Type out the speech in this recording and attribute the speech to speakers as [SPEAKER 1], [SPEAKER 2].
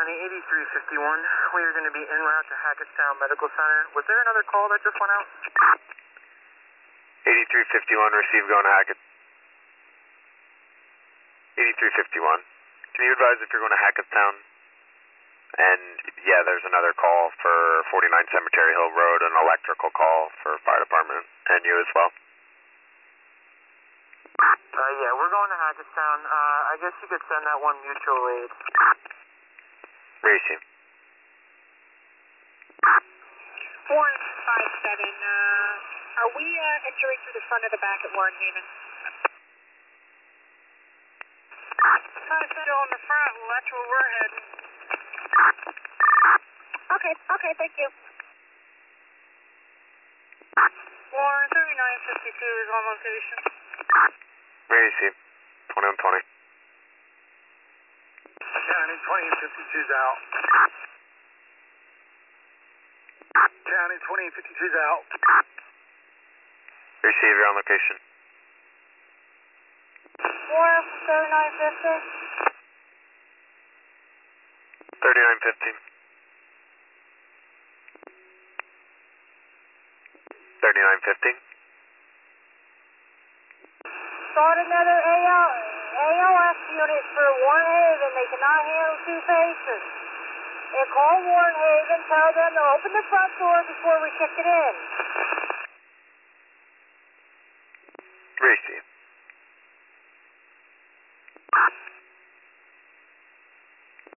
[SPEAKER 1] County 8351. We are going to be en route to Hackettstown Medical Center. Was there another call that just went out?
[SPEAKER 2] 8351, receive going to Hackett. 8351. Can you advise if you're going to Hackettstown? And yeah, there's another call for 49 Cemetery Hill Road, an electrical call for fire department, and you as well.
[SPEAKER 1] Yeah, we're going to Hackettstown. I guess you could send that one mutual aid.
[SPEAKER 2] Receive.
[SPEAKER 3] 457, are we entering through the front or the back at Warren Haven? Still in the front, well that's where we're heading. Okay, thank you. Warren 3952 is on location.
[SPEAKER 2] Receive. 2120.
[SPEAKER 4] County 2052's out. County 2052's out.
[SPEAKER 2] Receive, you're on location.
[SPEAKER 3] Warren 3950.
[SPEAKER 2] 3950. 3950.
[SPEAKER 3] Start another ALS unit for Warren Haven. They cannot handle two patients. And call Warren Haven, tell them to open the front door before we kick it in.
[SPEAKER 2] Receive.